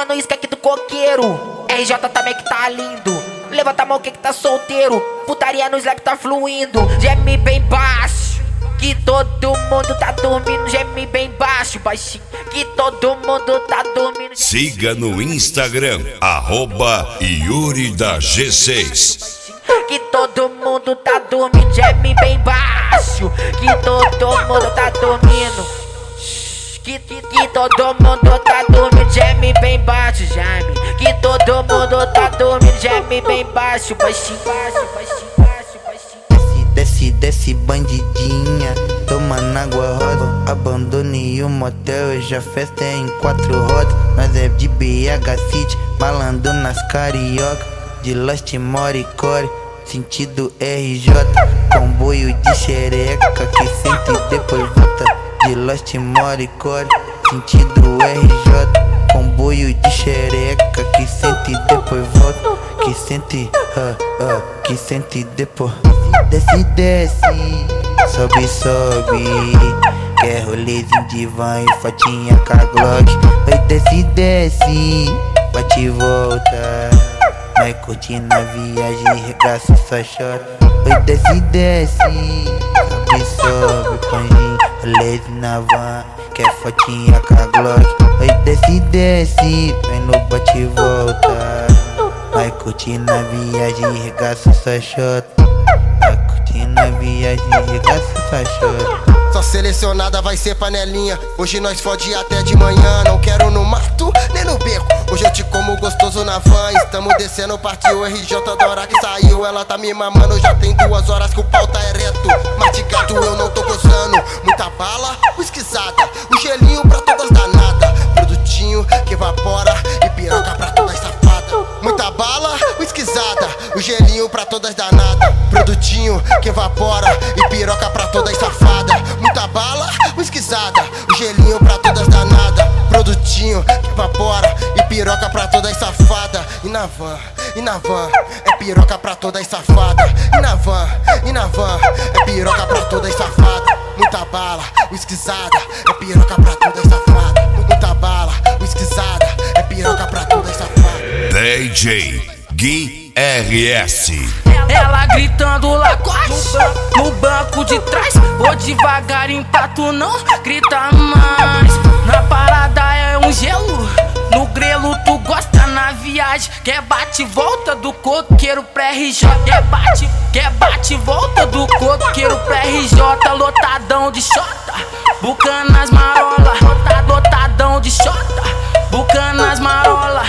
no esqueque do coqueiro. RJ também que tá lindo. Levanta a mão que tá solteiro. Putaria no Slack tá fluindo. Geme bem baixo, que todo mundo tá dormindo. Geme bem baixo, baixinho, que todo mundo tá dormindo. Siga no Instagram, @Yuri da G6. Que todo mundo tá dormindo. Geme bem baixo, que todo mundo tá dormindo. Que todo mundo tá dormindo. Geme bem baixo, geme. Que todo mundo tá dormindo. Geme bem baixo, baixinho, baixo, baixinho, baixo, baixinho. Desce, desce, bandidinha, tomando água rosa. Abandonei o motel, hoje a festa é em 4 rodas. Nós é de BH City, malando nas carioca. De Lost Moricore, sentido RJ. Comboio de xereca, que senta e depois volta. De Lost Moricore, sentido RJ. Comboio de xereca, que senta e depois volta. Que sente, que sente depois. Desce, desce, sobe, sobe. Quer rolezinho de van e fotinha com a Glock. Oi, desce, desce, bate e volta. Vai curtindo a viagem, regaço, só chora. Oi, desce, desce, sobe, sobe. Põe rolezinho na van, quer fotinha com a Glock. Oi, desce, desce, vem no bate e volta. Vai curtindo a viagem, regaço, só chora. Vai curtindo a viagem, regaço, só chora. Só selecionada vai ser panelinha. Hoje nós fode até de manhã. Não quero no mato, nem no beco. Hoje eu te como gostoso na van. Estamos descendo, partiu RJ da hora que saiu. Ela tá me mamando, já tem 2 horas que o pau tá ereto. Mastigado eu não tô gozando. Muita bala, whiskyzada. O gelinho pra todas danadas. Produtinho que evapora e piroca pra todas safadas. Muita bala, whiskyzada. O gelinho pra todas danadas. Produtinho que evapora e piroca pra todas safadas. Muita bala, whiskyzada. O gelinho pra todas danadas. Produtinho que evapora e piroca pra todas safadas. E na van, é piroca pra todas safadas. E na van, é piroca pra todas safadas. Muita bala, whiskyzada. É piroca pra todas safadas. Muita bala, whiskyzada. É piroca pra todas safadas. DJ Gui RS. Ela gritando Lacoste no banco de trás. Vou devagarinho pra tu não grita mais. Na parada é um gelo, no grelo tu gosta na viagem. Quer bate e volta do coqueiro pra RJ. Quer bate e volta do coqueiro pra RJ. Lotadão de xota, bucando as marola. Lotadão de xota, bucando as marola.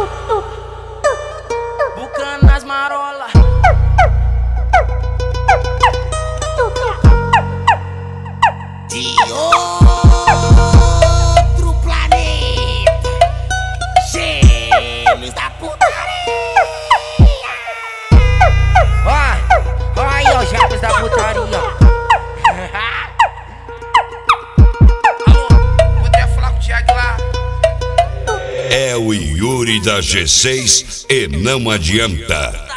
Bucando as marola. De outro planeta, gêmeos da putaria. Ó aí, ó, gêmeos da putaria. Alô, poderia falar com o Thiago lá? É o Yuri da G6 e não adianta.